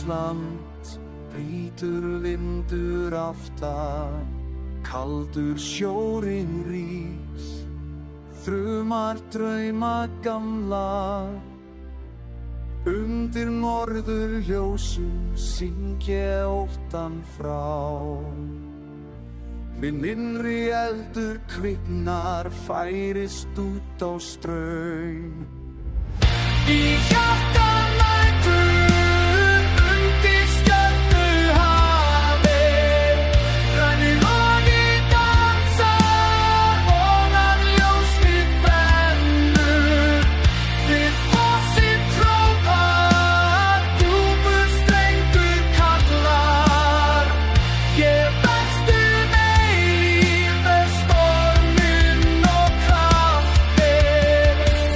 Ísland, hvítur vindur aftar, kaldur sjórinn rís, þrumar drauma gamlar. Undir norðurljósum syng ég óttann frá. Minn innri eldur kviknar, færist út á straum. Í hjarta nætur, undir stjörnuhafi, rænir logi dansar, vonar ljós mitt brennur. Við fossinn hrópar, djúpur strengur kallar. Ég berstu meir með storminn og kraftinn.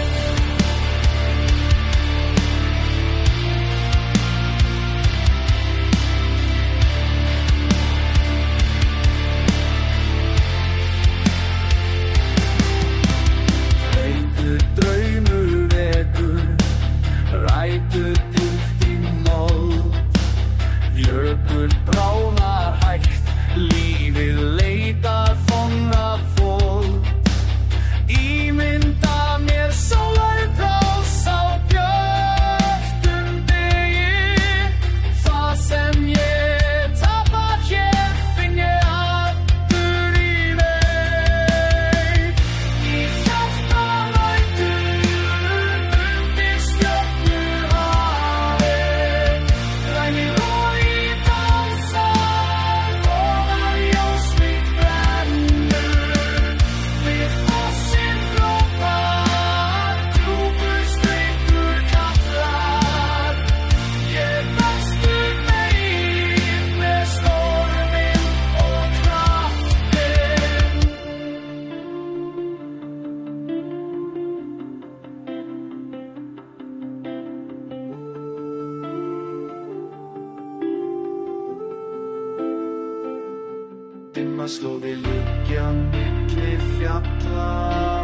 Heitur draumur vekur, rætur djúpt í mold. Jökull bráðnar hægt, lífið leitar fórna fold. Ímynda mér sólarupprás á björtum degi. Það sem ég tapar hér finn ég aftur í veg. Í hjarta nætur, undir stjörnuhafi, rænir logi dansar, vonar ljós mitt brennur. Við fossinn hrópar, djúpur strengur kallar. Ég berstu meir með storminn og kraftinn. Dimma slóðir liggja milli fjalla.